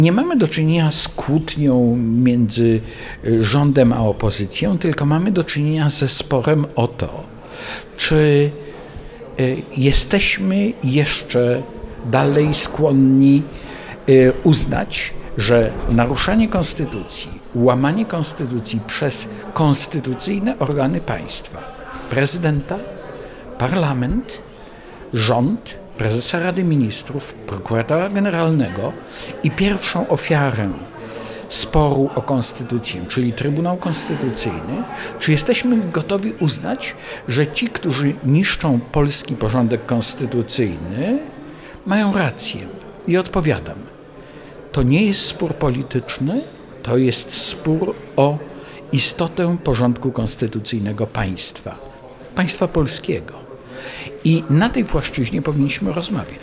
Nie mamy do czynienia z kłótnią między rządem a opozycją, tylko mamy do czynienia ze sporem o to, czy jesteśmy jeszcze dalej skłonni uznać, że naruszanie konstytucji, łamanie konstytucji przez konstytucyjne organy państwa, prezydenta, parlament, rząd, prezesa Rady Ministrów, prokuratora generalnego i pierwszą ofiarę sporu o konstytucję, czyli Trybunał Konstytucyjny, czy jesteśmy gotowi uznać, że ci, którzy niszczą polski porządek konstytucyjny, mają rację. I odpowiadam, to nie jest spór polityczny, to jest spór o istotę porządku konstytucyjnego państwa polskiego. I na tej płaszczyźnie powinniśmy rozmawiać.